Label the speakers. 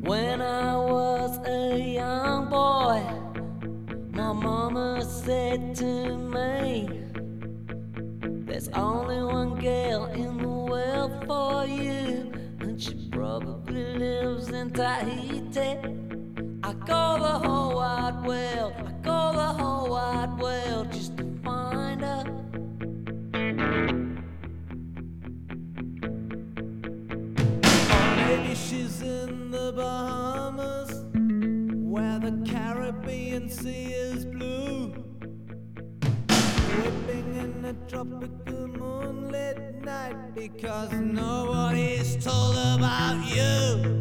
Speaker 1: When I was a young boy, my mama said to me, there's only one girl in the world for you, and she probably lives in Tahiti. I go the whole wide world, I go the whole wide world just to find her. Or maybe she's in the Bahamas, where the Caribbean Sea is blue, whipping in a tropical moonlit night, because nobody's told about you.